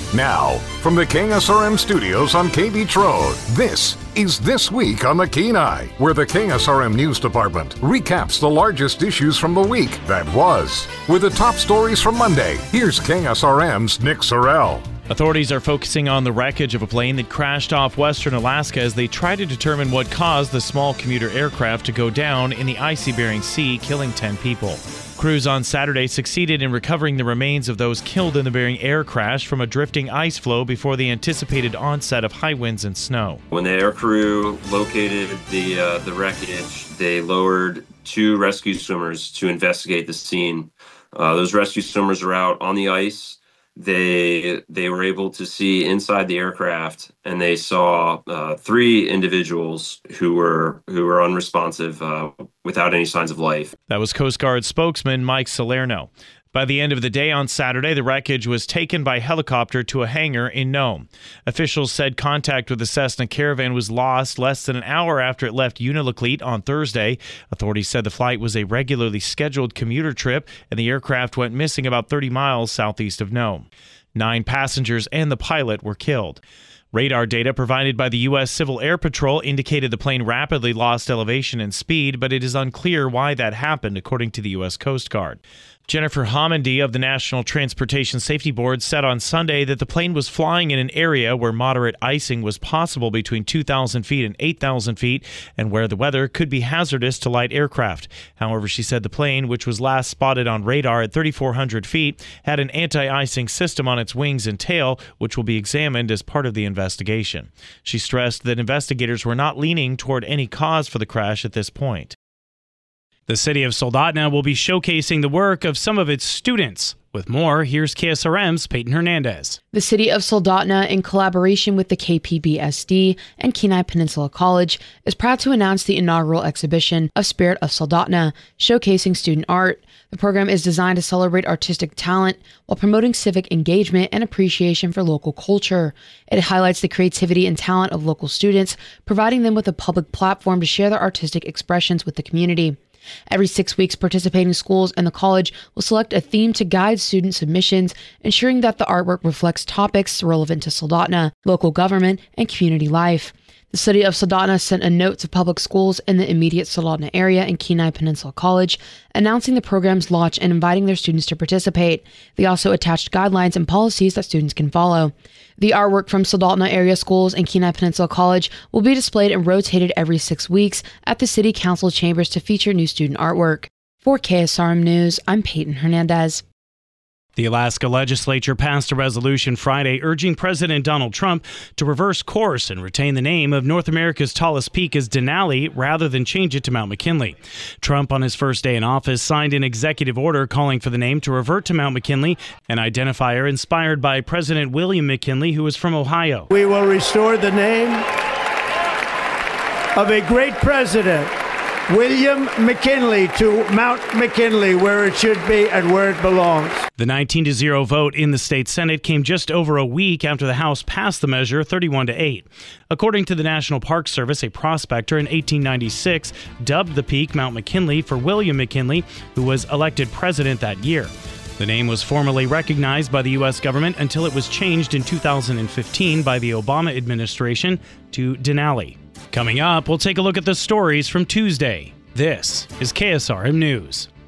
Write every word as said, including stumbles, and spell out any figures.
Now, from the K S R M studios on K Beach Road, this is This Week on the Kenai, where the K S R M News Department recaps the largest issues from the week that was. With the top stories from Monday, here's K S R M's Nick Sorrell. Authorities are focusing on the wreckage of a plane that crashed off western Alaska as they try to determine what caused the small commuter aircraft to go down in the icy Bering Sea, killing ten people. Crews on Saturday succeeded in recovering the remains of those killed in the Bering air crash from a drifting ice floe before the anticipated onset of high winds and snow. When the air crew located the uh, the wreckage, they lowered two rescue swimmers to investigate the scene. Uh, those rescue swimmers are out on the ice. They they were able to see inside the aircraft, and they saw uh, three individuals who were who were unresponsive, uh, without any signs of life. That was Coast Guard spokesman Mike Salerno. By the end of the day on Saturday, the wreckage was taken by helicopter to a hangar in Nome. Officials said contact with the Cessna Caravan was lost less than an hour after it left Unalakleet on Thursday. Authorities said the flight was a regularly scheduled commuter trip, and the aircraft went missing about thirty miles southeast of Nome. Nine passengers and the pilot were killed. Radar data provided by the U S Civil Air Patrol indicated the plane rapidly lost elevation and speed, but it is unclear why that happened, according to the U S Coast Guard. Jennifer Homendy of the National Transportation Safety Board said on Sunday that the plane was flying in an area where moderate icing was possible between two thousand feet and eight thousand feet and where the weather could be hazardous to light aircraft. However, she said the plane, which was last spotted on radar at thirty-four hundred feet, had an anti-icing system on its wings and tail, which will be examined as part of the investigation. She stressed that investigators were not leaning toward any cause for the crash at this point. The city of Soldotna will be showcasing the work of some of its students. With more, here's K S R M's Peyton Hernandez. The city of Soldotna, in collaboration with the K P B S D and Kenai Peninsula College, is proud to announce the inaugural exhibition of Spirit of Soldotna, showcasing student art. The program is designed to celebrate artistic talent while promoting civic engagement and appreciation for local culture. It highlights the creativity and talent of local students, providing them with a public platform to share their artistic expressions with the community. Every six weeks, participating schools and the college will select a theme to guide student submissions, ensuring that the artwork reflects topics relevant to Soldotna, local government, and community life. The city of Soldotna sent a note to public schools in the immediate Soldotna area and Kenai Peninsula College, announcing the program's launch and inviting their students to participate. They also attached guidelines and policies that students can follow. The artwork from Soldotna area schools and Kenai Peninsula College will be displayed and rotated every six weeks at the City Council chambers to feature new student artwork. For K S R M News, I'm Peyton Hernandez. The Alaska legislature passed a resolution Friday urging President Donald Trump to reverse course and retain the name of North America's tallest peak as Denali rather than change it to Mount McKinley. Trump, on his first day in office, signed an executive order calling for the name to revert to Mount McKinley, an identifier inspired by President William McKinley, who was from Ohio. We will restore the name of a great president, William McKinley, to Mount McKinley, where it should be and where it belongs. The nineteen to zero vote in the state Senate came just over a week after the House passed the measure, thirty-one to eight. According to the National Park Service, a prospector in eighteen ninety-six dubbed the peak Mount McKinley for William McKinley, who was elected president that year. The name was formally recognized by the U S government until it was changed in two thousand fifteen by the Obama administration to Denali. Coming up, we'll take a look at the stories from Tuesday. This is K S R M News.